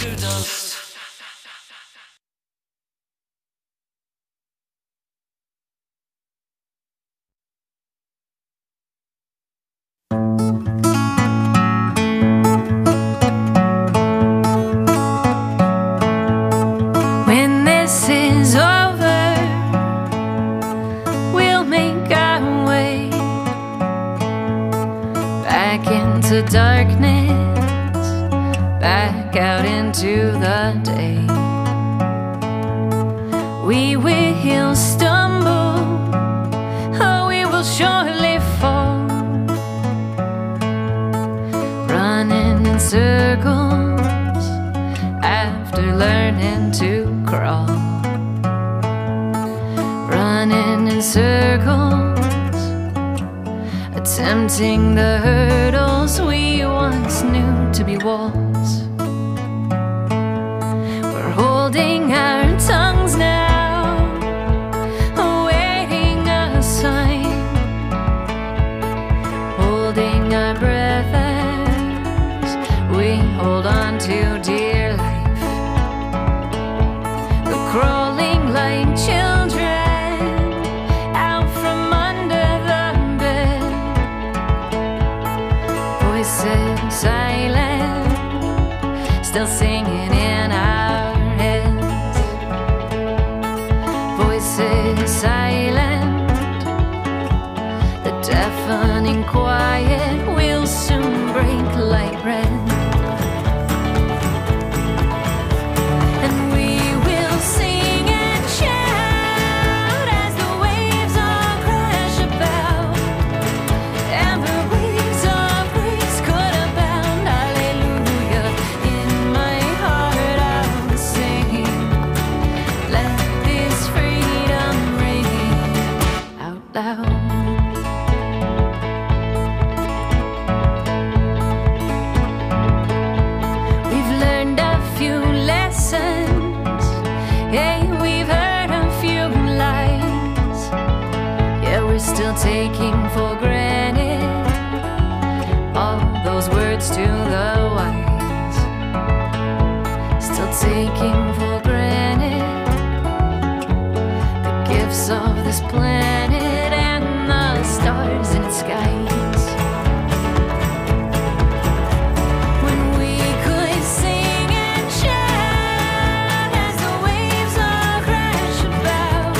When this is over, we'll make our way back into darkness, back out into the day. We will stumble, oh, we will surely fall, running in circles after learning to crawl, running in circles, attempting the hurdles we once knew to be walls. We're holding our tongues now, awaiting a sign, holding our breath as we hold on to dear life. We're crawling like children out from under the bed, voices silent, still singing in our heads. Voices silent, the deafening quiet will soon break like bread. And we will sing and shout as the waves all crash about, and the waves of grace could abound. Hallelujah, in my heart I'll sing, let this freedom ring out loud. We've learned a few lessons, hey, we've heard a few lies, yeah, we're still taking for granted all those words to the wise, still taking for granted the gifts of this planet and the stars in its skies. When we could sing and shout as the waves all crash about.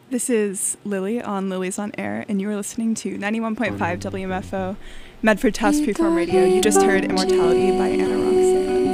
This is Lily on Lily's on Air, and you are listening to 91.5 WMFO, Medford Task Freeform Radio. You just heard Immortality by Anna Roxanne.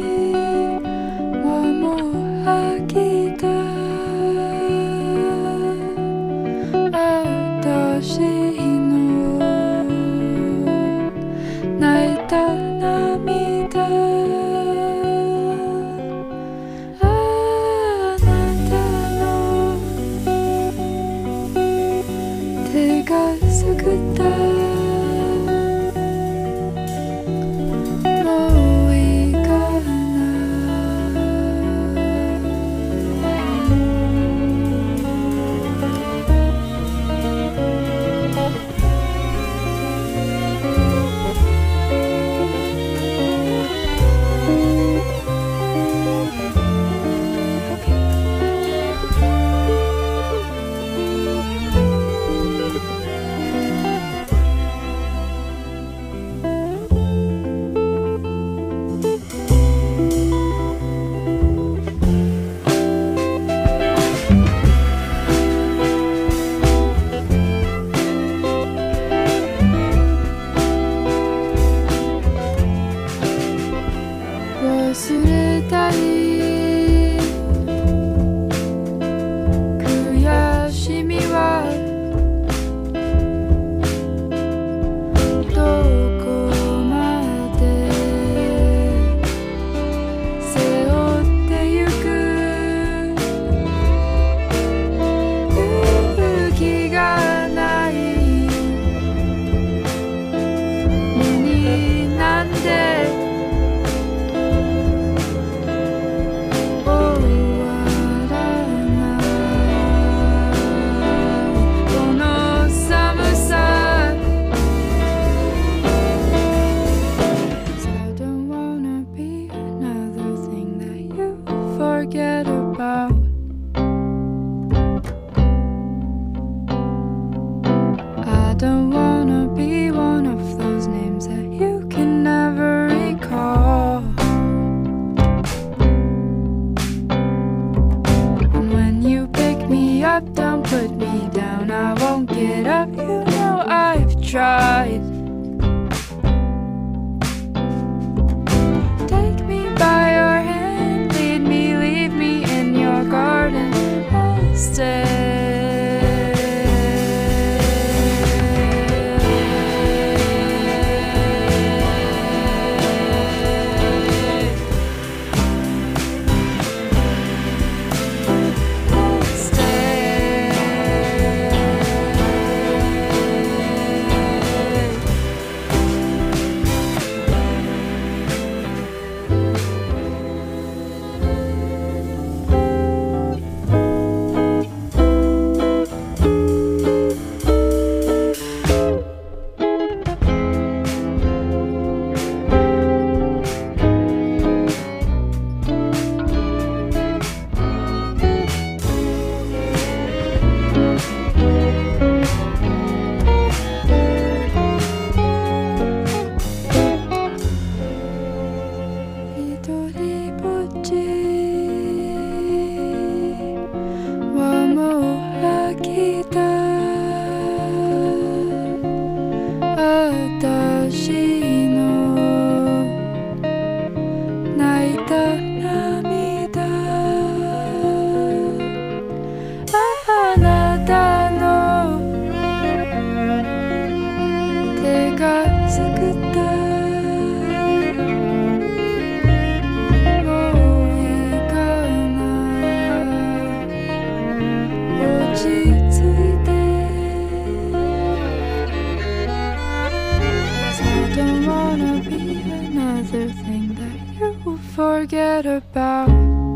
forget about.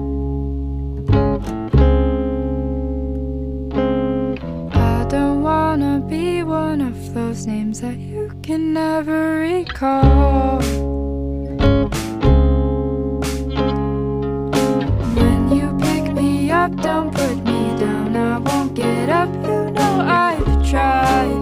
I don't wanna be one of those names that you can never recall. When you pick me up, don't put me down. I won't get up, you know I've tried.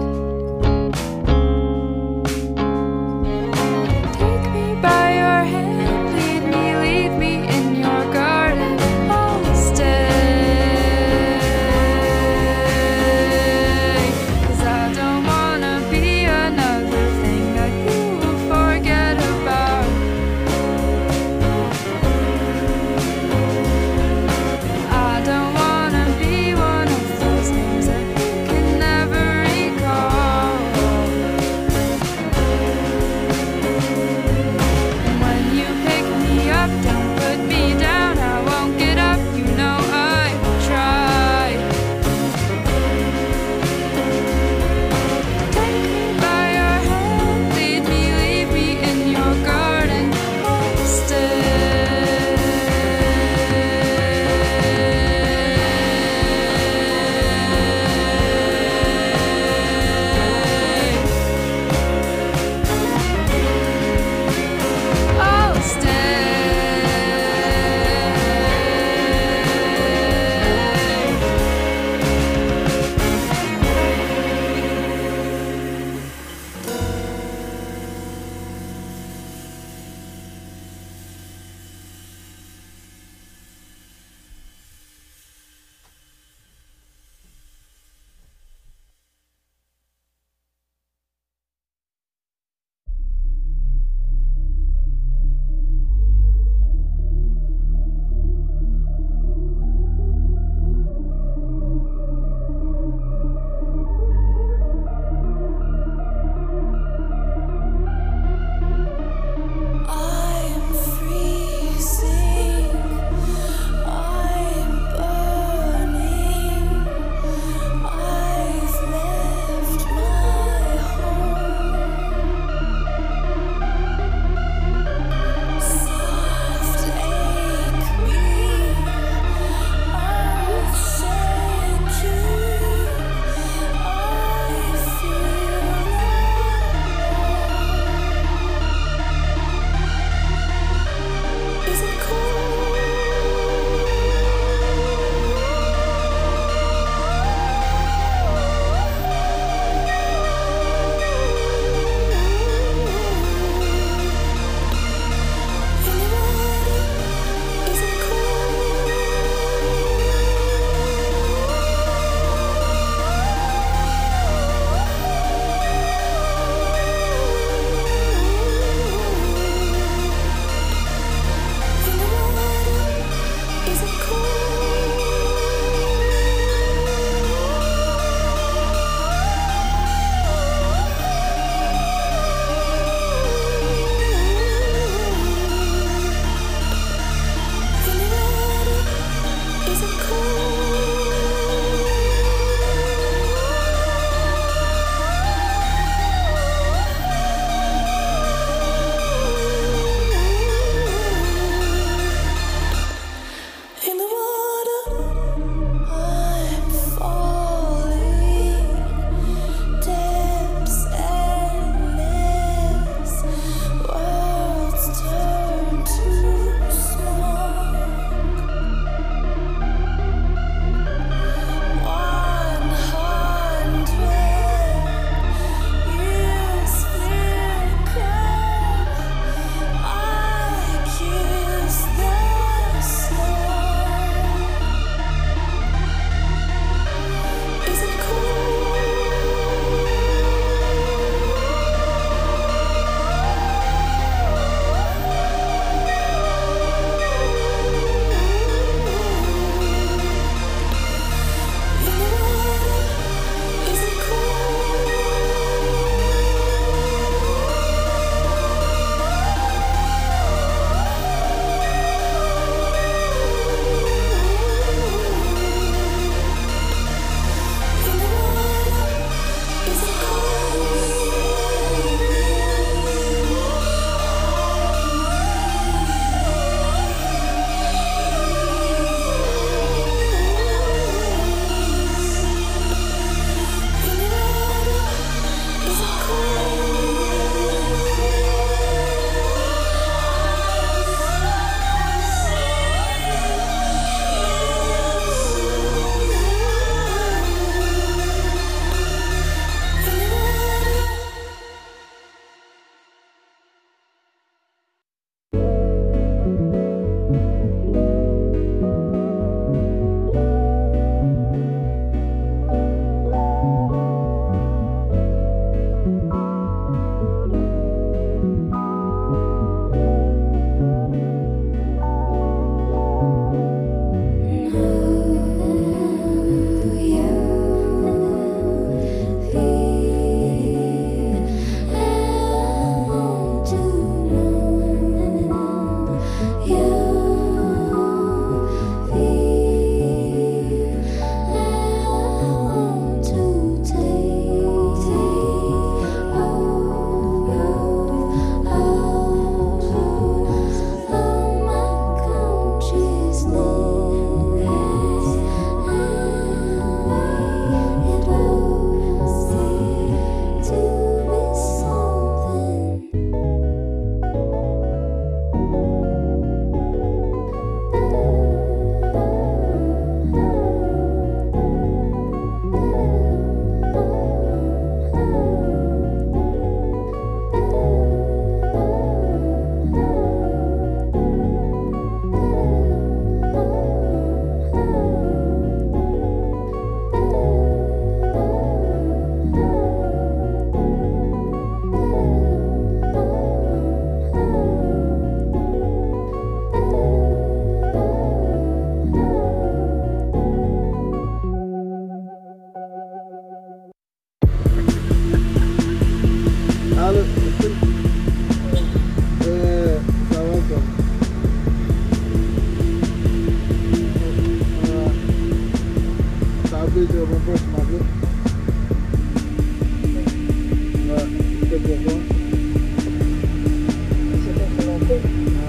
mon pote m'a appelé. Ouais, c'était pourquoi? C'est pas pour l'enfant.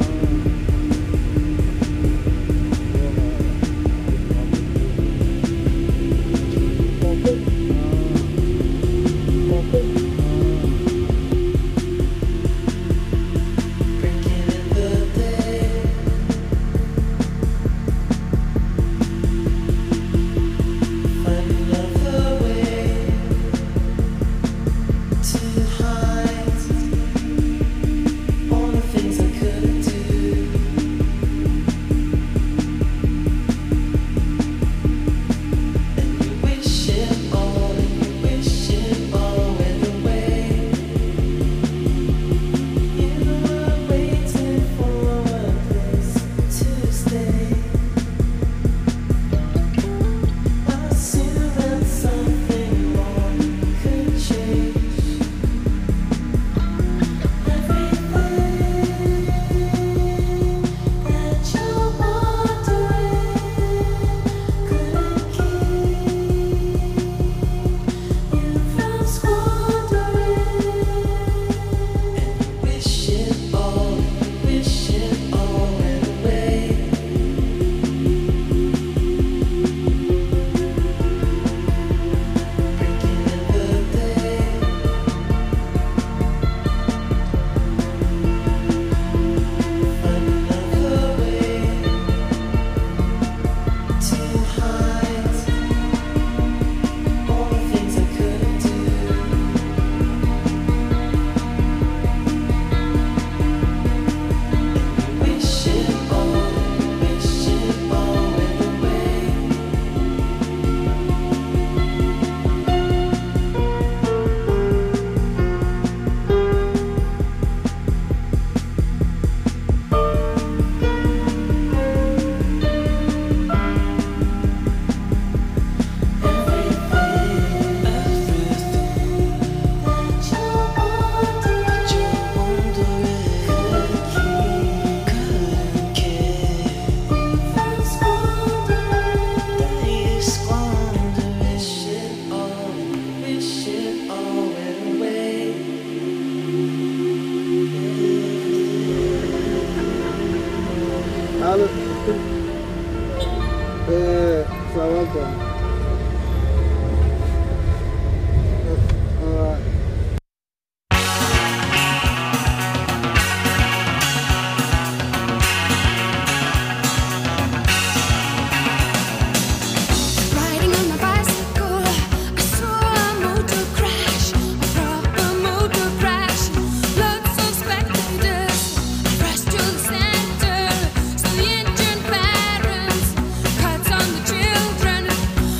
Allô? Ça va quoi? Ouais. Riding on my bicycle, I saw a motor crash, a proper motor crash. Lots of spectators rushed to the center. So the injured parents cuts on the children.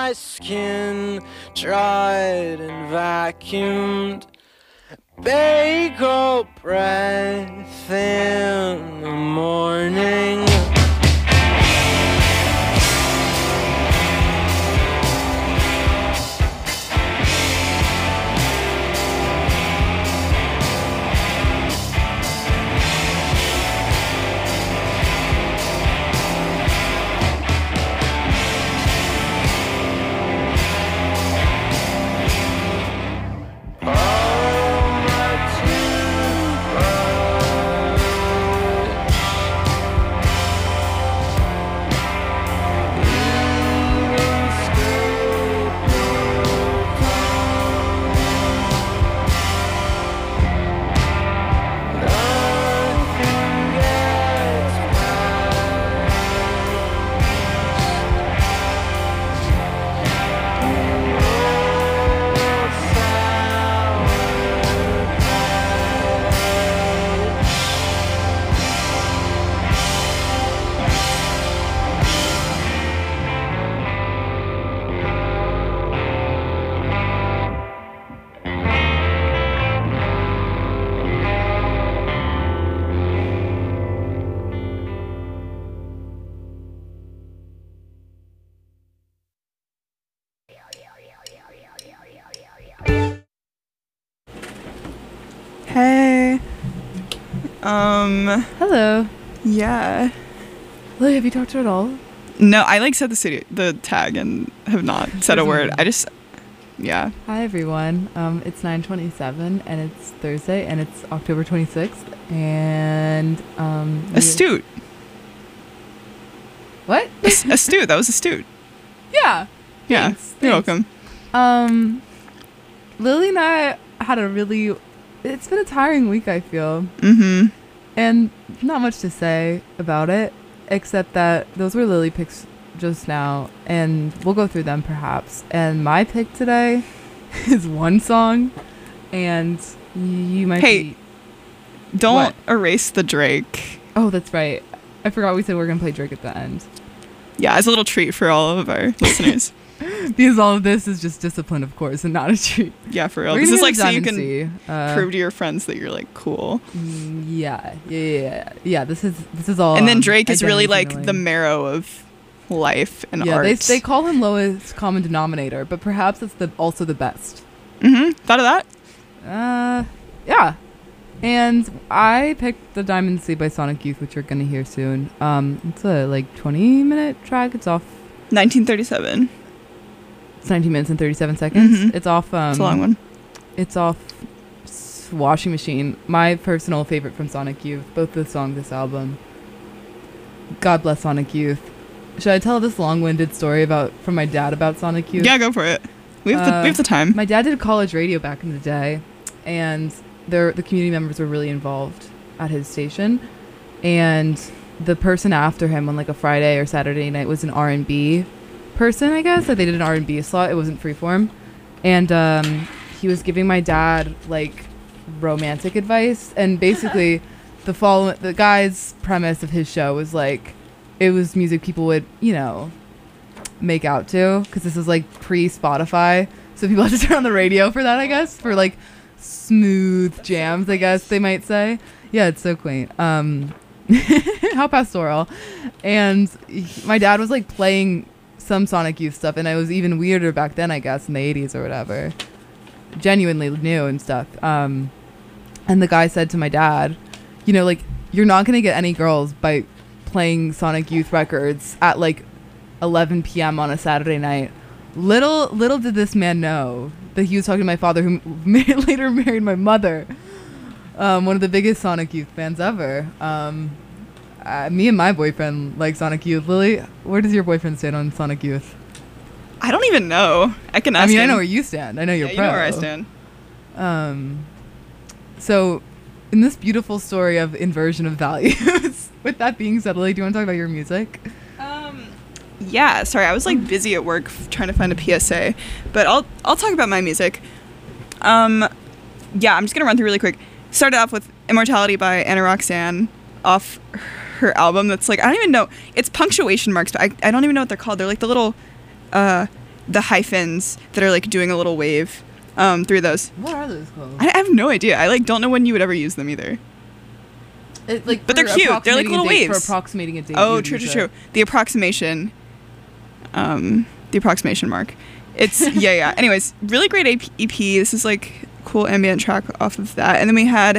my skin, dried and vacuumed. Bagel breath in the morning. Hey. Hello. Yeah. Lily, have you talked to her at all? No, I like said the tag and have not said a word. I just, yeah. Hi everyone. It's 9:27 and it's Thursday and it's October 26th and Astute. What? Astute. That was astute. Yeah. Yeah. Thanks. You're welcome. Lily and I had it's been a tiring week, I feel. Mm-hmm. And not much to say about it, except that those were Lily picks just now, and we'll go through them perhaps. And my pick today is one song, and you might be... Don't What? erase the Drake. Oh, that's right. I forgot we said we were going to play Drake at the end. Yeah, as a little treat for all of our listeners. Because all of this is just discipline, of course, and not a treat. Yeah, for real. We're This gonna is hear like so you Diamond can C. prove to your friends that you're like cool. Yeah. This is all. And then Drake is really identity like signaling. the marrow of life and Yeah, art. they call him lowest common denominator, but perhaps it's also the best. Mm-hmm. Thought of that? Yeah. And I picked the Diamond C by Sonic Youth, which you're gonna hear soon. It's a like 20-minute track. It's off 1937. It's 19 minutes and 37 seconds. Mhm. It's off. It's a long one. It's off Washing Machine. My personal favorite from Sonic Youth. Both the song, this album. God bless Sonic Youth. Should I tell this long-winded story from my dad about Sonic Youth? Yeah, go for it. We have the time. My dad did college radio back in the day, and the community members were really involved at his station. And the person after him on like a Friday or Saturday night was an R&B person, I guess. Like they did an R&B slot. It wasn't freeform. And he was giving my dad like romantic advice. And basically the guy's premise of his show was like, it was music people would, make out to, because this is like pre-Spotify. So people have to turn on the radio for that, I guess, for like smooth jams, I guess they might say. Yeah, it's so quaint. How pastoral. And my dad was like playing some Sonic Youth stuff, and it was even weirder back then, I guess, in the 80s or whatever. Genuinely new and stuff. And the guy said to my dad, like, you're not gonna get any girls by playing Sonic Youth records at like 11 p.m. on a Saturday night. Little did this man know that he was talking to my father, who later married my mother, one of the biggest Sonic Youth fans ever. Me and my boyfriend like Sonic Youth. Lily, where does your boyfriend stand on Sonic Youth? I don't even know. I can ask him. I know where you stand. I know you're Yeah, pro. you know where I stand. So in this beautiful story of inversion of values, with that being said, Lily, do you want to talk about your music? Yeah, sorry, I was like busy at work trying to find a PSA, but I'll talk about my music. Yeah, I'm just gonna run through really quick. Started off with Immortality by Anna Roxanne off her album that's like, I don't even know, it's punctuation marks, but I don't even know what they're called. They're like the little the hyphens that are like doing a little wave through those. What are those called? I have no idea. I like don't know when you would ever use them either. Like, But they're for cute. They're like approximating little a date- waves. For approximating a date. Oh, you'd true, use true, it. true. The approximation mark. It's yeah. Anyways, really great EP. This is like cool ambient track off of that. And then we had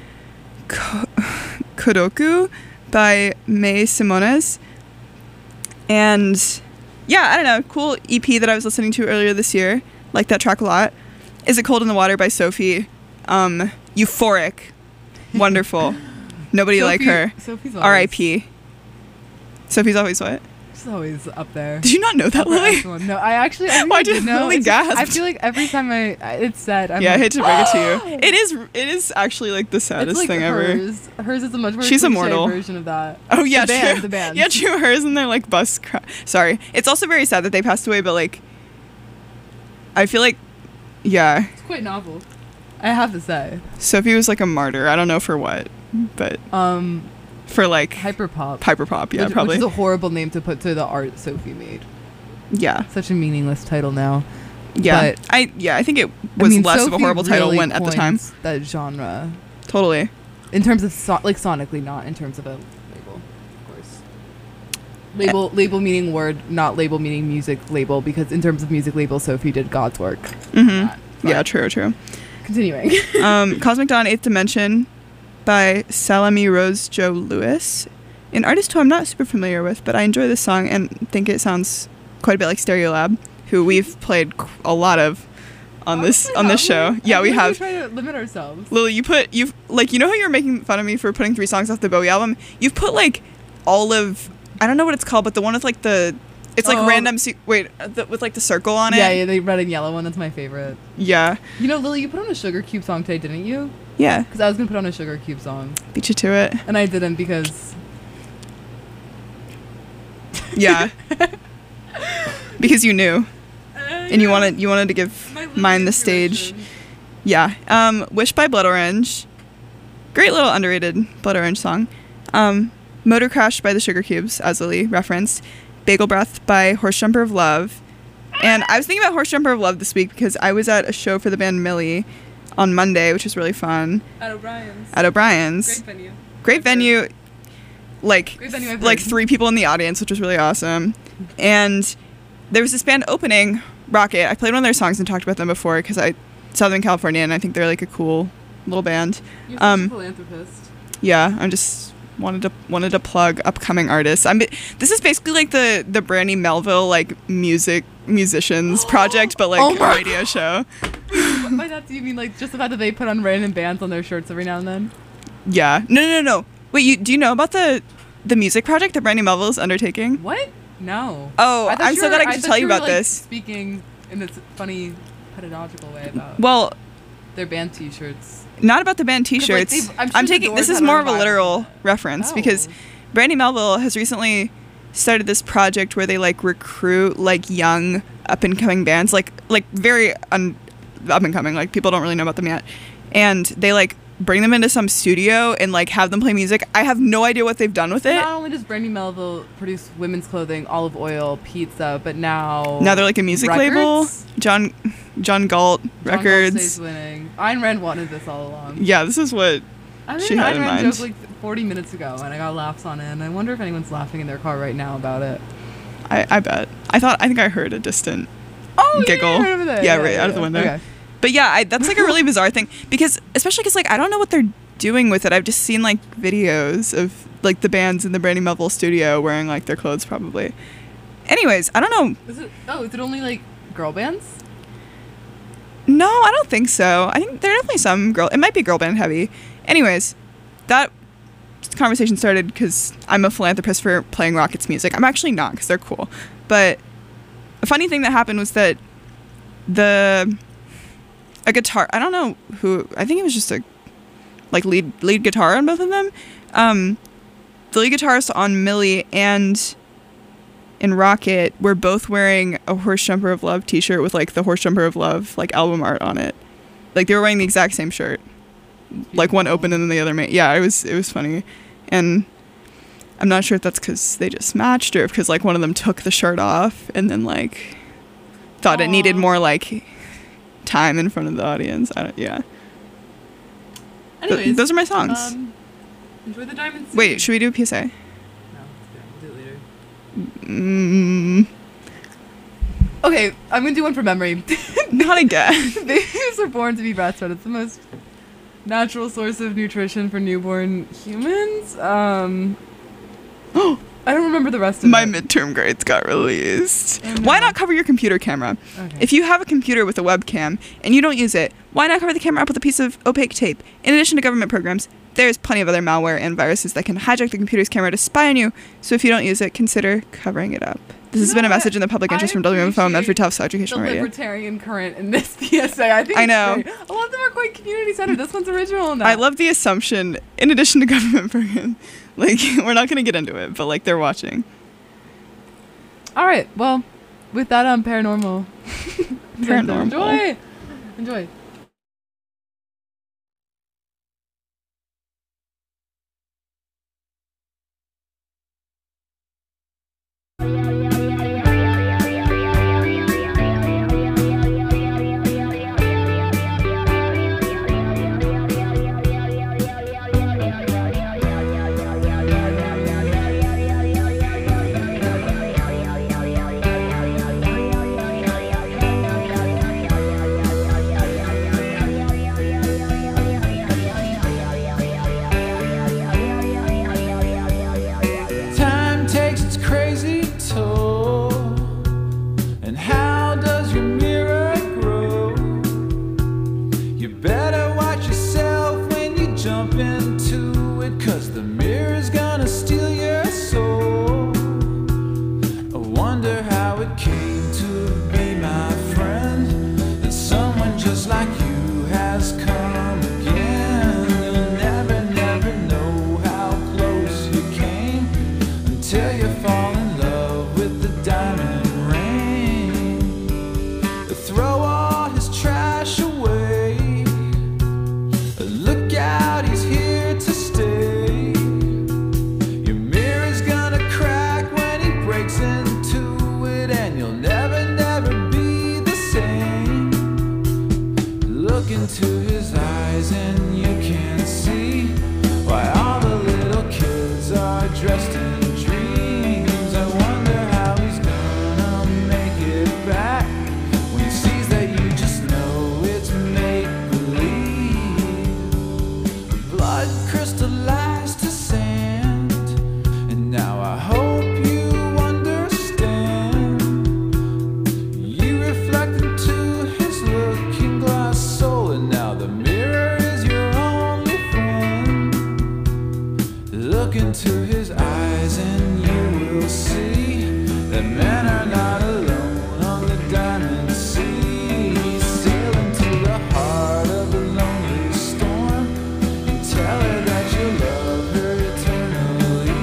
Kodoku by May Simones. And yeah, I don't know, cool EP that I was listening to earlier this year. Like that track a lot. Is It Cold in the Water by Sophie. Euphoric. Wonderful. Nobody like her. Sophie's always, R.I.P. Sophie's always what? She's always up there. Did you not know that, Upper Lily? echelon. No, I think Why I did did know. Lily It's just- I gasp? feel like every time it's said, I'm Yeah, I like, hate to break it to you. It is actually like the saddest it's like thing ever. hers. Hers is a much more She's cliche immortal. version of that. Oh yeah, the band, true. the band. Yeah, true. Hers and their like bus. Sorry, it's also very sad that they passed away. But like, I feel like, yeah, It's quite novel. I have to say. Sophie was like a martyr. I don't know for what, but for like Hyperpop. hyperpop. Yeah, which probably. is a horrible name to put to the art Sophie made. Yeah, Such a meaningless title now. yeah. But- I think it was less of a Sophie horrible title really when at the time. coins that genre. Totally. In terms of sonically, not in terms of a label, of course. Label meaning word, not label meaning music label, because in terms of music label, Sophie did God's work. Mm-hmm. But Yeah, true. Continuing. Cosmic Dawn, Eighth Dimension by Salami Rose Joe Lewis, an artist who I'm not super familiar with, but I enjoy this song and think it sounds quite a bit like Stereolab, who we've played a lot of on this show. Yeah, we have. We try to limit ourselves. Lily, you've like, you know how you're making fun of me for putting 3 songs off the Bowie album? You've put like all of, I don't know what it's called, but the one with like it's like Oh. random with like the circle on it. Yeah, the red and yellow one. That's my favorite. Yeah. You know, Lily, you put on a Sugar Cube song today, didn't you? Yeah. Because I was gonna put on a Sugar Cube song, Beat you to it. and I didn't because Yeah. Because you knew. And you wanted to give mine the stage. Yeah. Wish by Blood Orange. Great little underrated Blood Orange song. Motor Crash by the Sugar Cubes, as Lily referenced. Bagel Breath by Horse Jumper of Love. And I was thinking about Horse Jumper of Love this week because I was at a show for the band Millie on Monday, which was really fun. At O'Brien's. At O'Brien's. venue. Great venue. Like, Great venue, I've like heard. 3 people in the audience, which was really awesome. And there was this band opening, Rocket. I played one of their songs and talked about them before because I Southern California, and I think they're like a cool little band. You're such a philanthropist. Yeah, I'm just wanted to plug upcoming artists. This is basically like the Brandy Melville like musicians project, but like Oh my a radio show. By that, do you mean like just the fact that they put on random bands on their shirts every now and then? Yeah. No. Wait, do you know about the music project that Brandy Melville is undertaking? What? No. Oh, I thought I'm you so glad I were- get to thought tell you were, about like, this. Speaking in this funny pedagogical way about Well, their band T-shirts. not about the band T-shirts. they've- I'm sure I'm the taking Doors this is had a more of a revival literal of it. reference Oh. because Brandy Melville has recently started this project where they like recruit like young up and coming bands, like very up and coming, like people don't really know about them yet, and they like bring them into some studio and like have them play music. I have no idea what they've done with it. Not only does Brandy Melville produce women's clothing, olive oil, pizza, but now Now they're like a music label. records? John Galt John Galt Records. stays winning. Ayn Rand wanted this all along. Yeah, this is what I she made an had Ayn in Rand mind. joke like 40 minutes ago, and I got laughs on it. And I wonder if anyone's laughing in their car right now about it. I bet. I think I heard a distant giggle. Yeah, right over there. Yeah, right out of the window. Okay. But yeah, that's like a really bizarre thing because especially because like I don't know what they're doing with it. I've just seen like videos of like the bands in the Brandy Melville studio wearing like their clothes probably. Anyways, I don't know. Is it only like girl bands? No, I don't think so. I think there are definitely some girl. It might be girl band heavy. Anyways, that conversation started because I'm a philanthropist for playing Rockets music. I'm actually not because they're cool. But a funny thing that happened was that a guitar. I don't know who. I think it was just a like lead guitar on both of them. The lead guitarist on Millie and in Rocket were both wearing a Horse Jumper of Love t-shirt with like the Horse Jumper of Love like album art on it. Like they were wearing the exact same shirt. Like one open and then the other made. Yeah, it was funny. And I'm not sure if that's because they just matched or if because like one of them took the shirt off and then like thought it needed more like time in front of the audience. Yeah. Anyways, Those are my songs. Enjoy the Diamond Sea. Wait, should we do a PSA? No, we'll do it later. Mm, Okay, I'm gonna do one for memory. not again. Babies are born to be breastfed. It's the most natural source of nutrition for newborn humans. I don't remember the rest of My it. midterm grades got released. Oh, no. Why not cover your computer camera? Okay. If you have a computer with a webcam and you don't use it, why not cover the camera up with a piece of opaque tape? In addition to government programs, there's plenty of other malware and viruses that can hijack the computer's camera to spy on you. So if you don't use it, consider covering it up. This has You been a know message in the public interest from WMFO and Medford Tufts the Educational Radio. libertarian current in this PSA. I think I it's know. great. A lot of them are quite community centered. This one's original now. I love the assumption, in addition to government programs, like, we're not going to get into it, but, like, they're watching. All right. Well, with that, paranormal. Paranormal. Enjoy. Time takes its crazy toll. And how does your mirror grow? You better watch yourself when you jump into it, 'cause the mirror's gonna steal your soul. I wonder how it came to be, my friend, that someone just like you has come again. You'll never, never know how close you came until you fall in love with the diamond ring. Throw all his trash away. Look out, he's here to stay. Your mirror's gonna crack when he breaks into it, and you'll never, never be the same. Look into his eyes and you can see why all the little kids are dressed in dreams. I wonder how he's gonna make it back when he sees that you just know it's make-believe. Blood crystallized to sand, and now I hope you understand. You reflect into his looking glass soul, and now the mirror is your only friend. Look into his eyes and you will see that men are not alone on the diamond sea. Sail into the heart of a lonely storm and tell her that you love her eternally.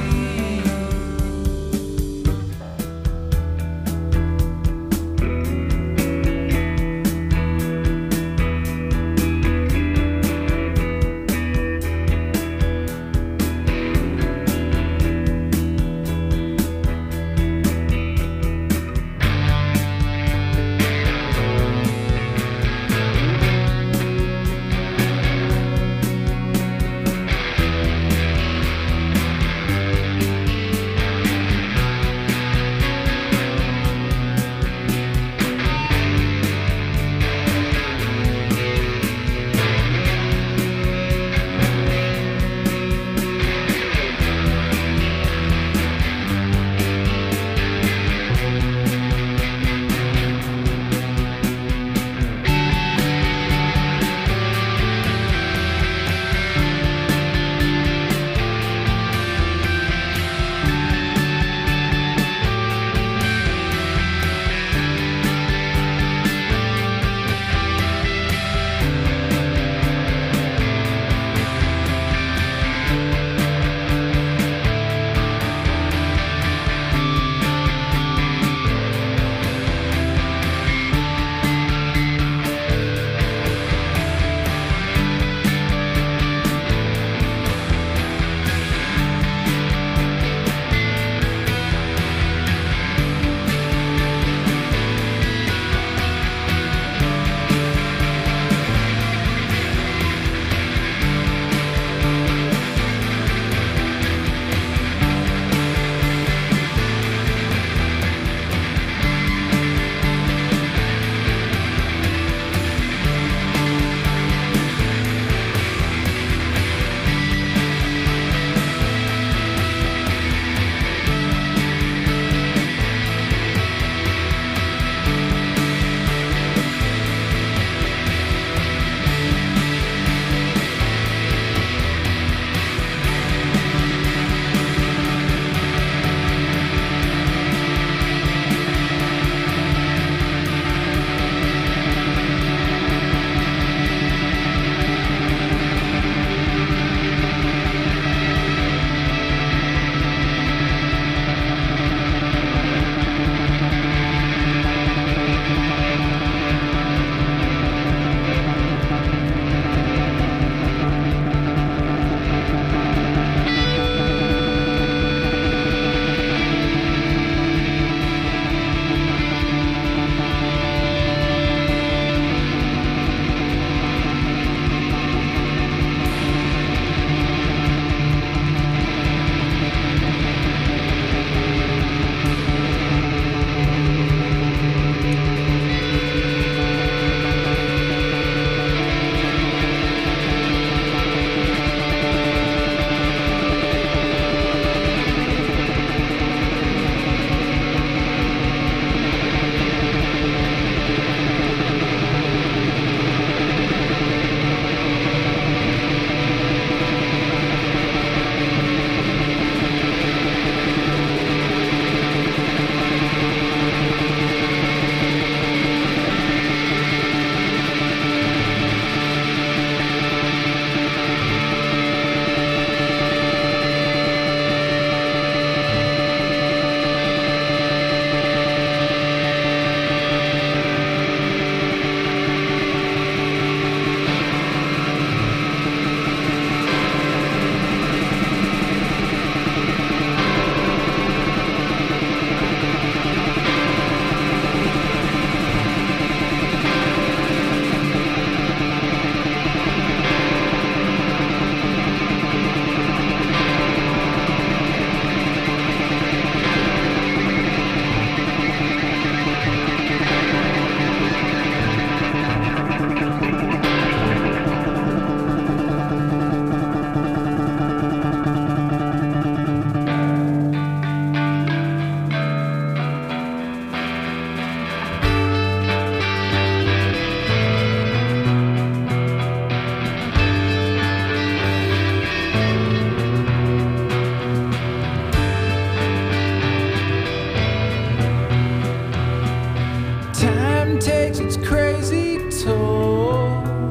takes its crazy toll.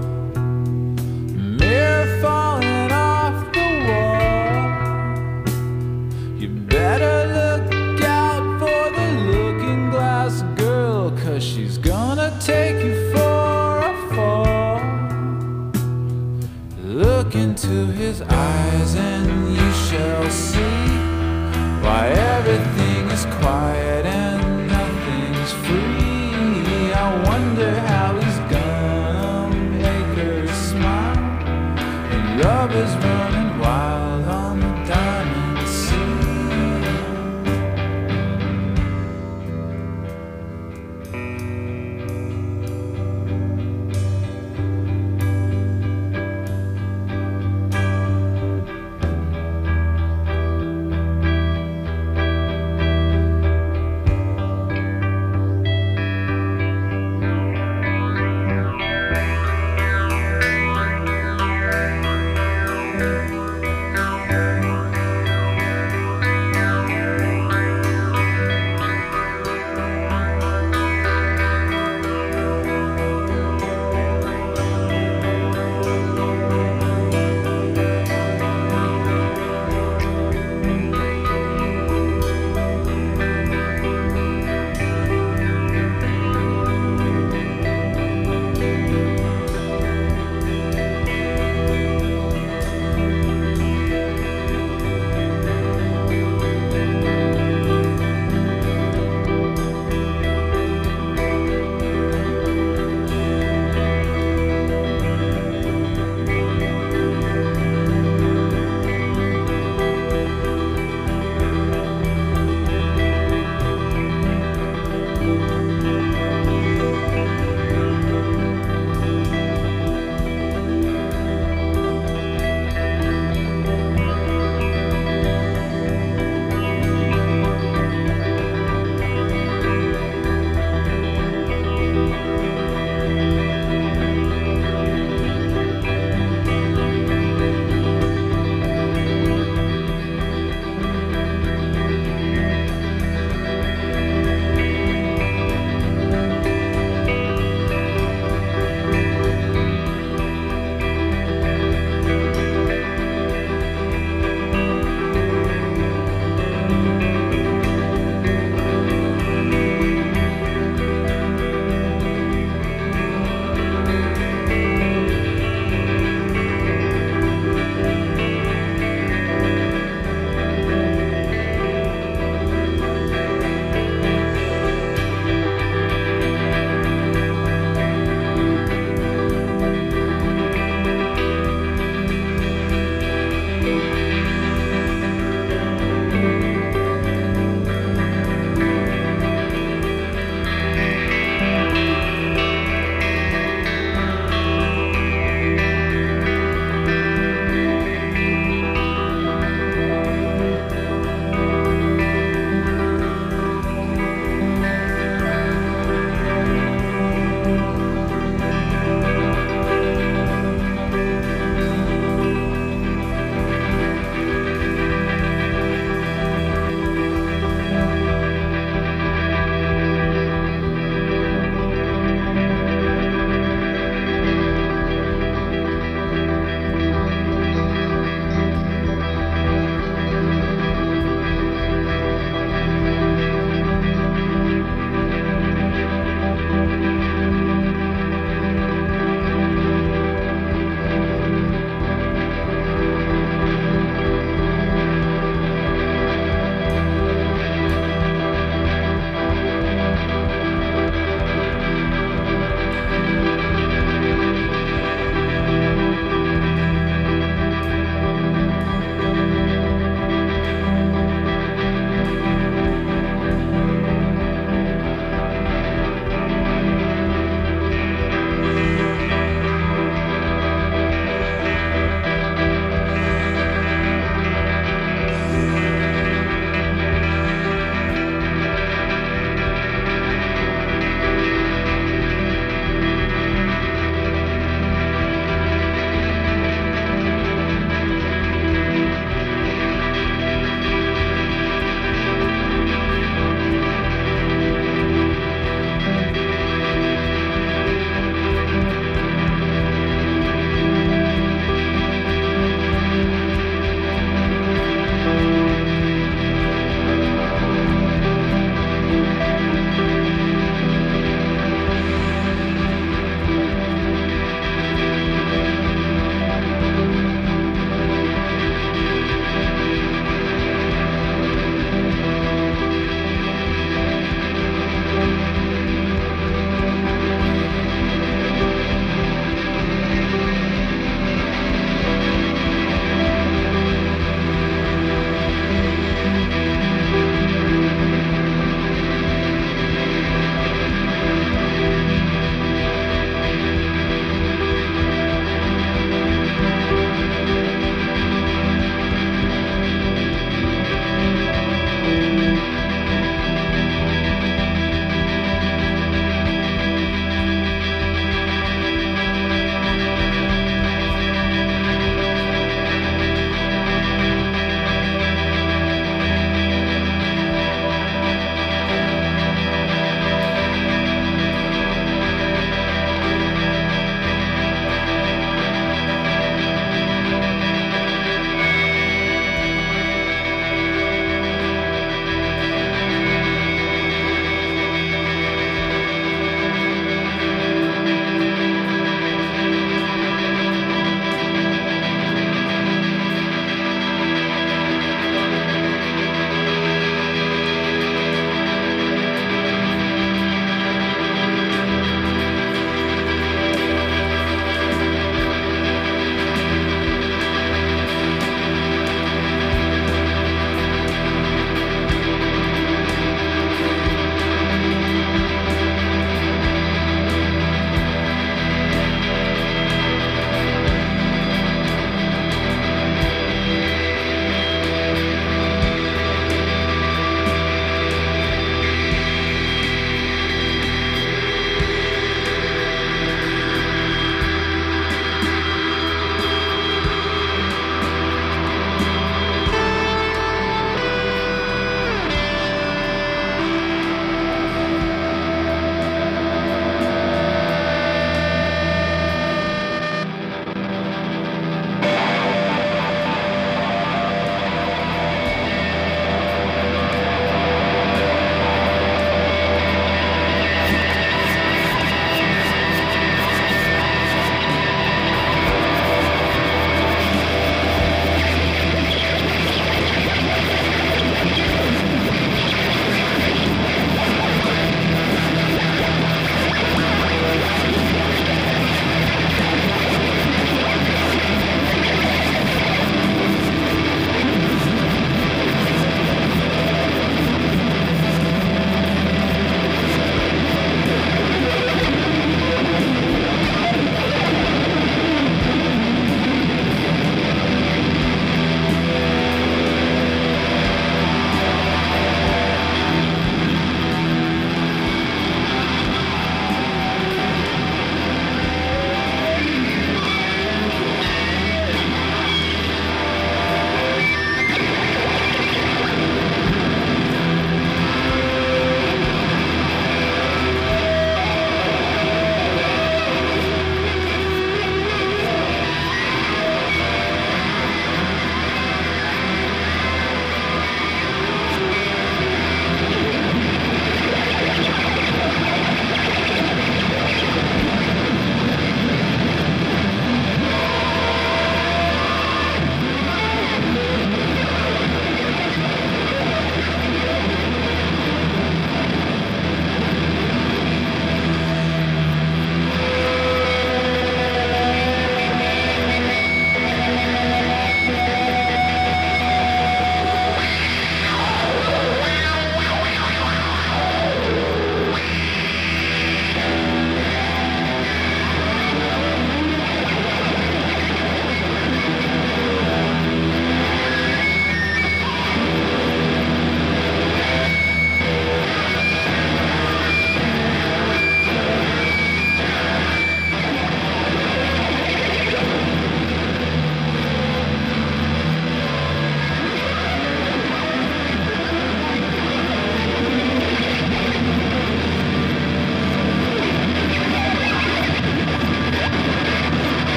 Mirror falling off the wall. You better look out for the looking glass girl, 'cause she's gonna take you for a fall. Look into his eyes and you shall see why everything is quiet and nothing's free. I wonder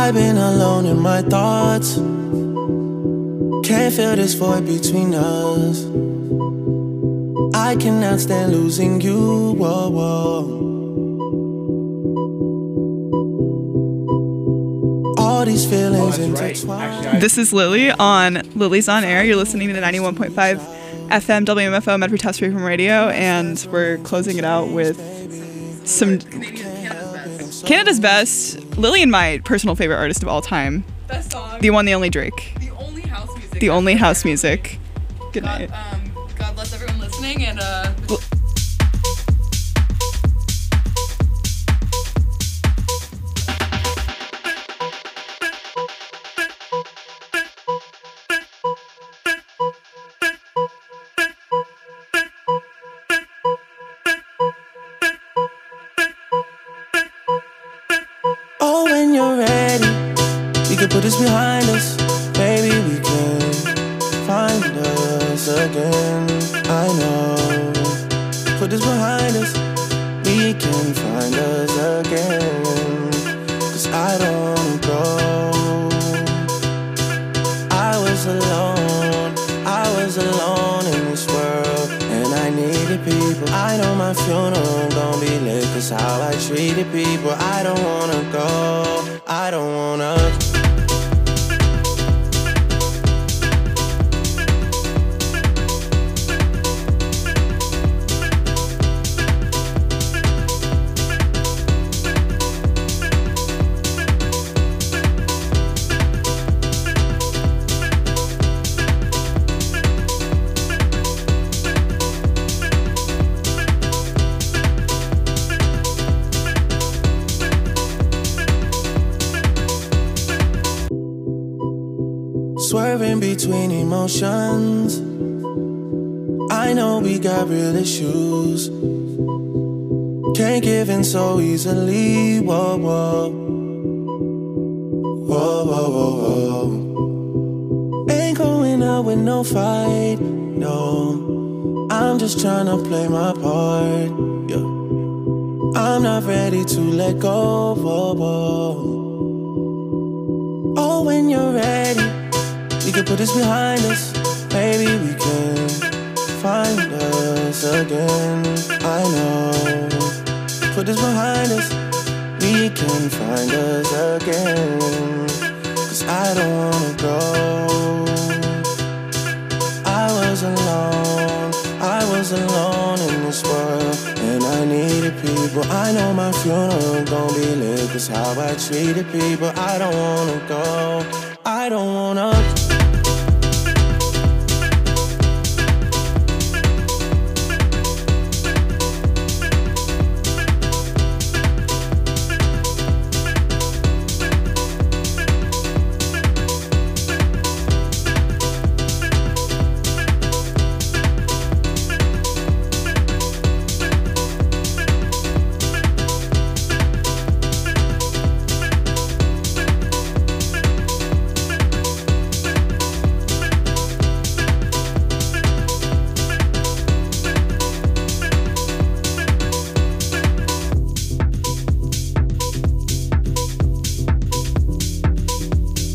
I've been alone in my thoughts. Can't feel this void between us. I cannot stand losing you. Whoa, whoa. All these feelings intertwined. This is Lily on Lily's on Air. You're listening to the 91.5 FM WMFO Medford Test Free from Radio, and we're closing it out with some Canada's Best. Lily and my personal favorite artist of all time. Best song. The one, the only Drake. The only house music. The only house music. Good night. God bless everyone listening, and Oh, when you're ready, we can put this behind us. Maybe we can find us again. I know. Put this behind us. We can find us again. 'Cause I don't go. I was alone in this world, and I needed people. I know my funeral gon' be lit, 'cause how I treated people. I don't wanna go, I don't wanna. Swerving between emotions. I know we got real issues. Can't give in so easily. Whoa, whoa. Whoa, whoa, whoa, whoa. Ain't going out with no fight, no. I'm just trying to play my part, yeah. I'm not ready to let go, whoa, whoa. Oh, when you're ready, we can put this behind us. Maybe we can find us again. I know. Put this behind us. We can find us again. 'Cause I don't wanna go. I was alone in this world, and I needed people. I know my funeral gon' be lit, 'cause how I treated people. I don't wanna go, I don't wanna.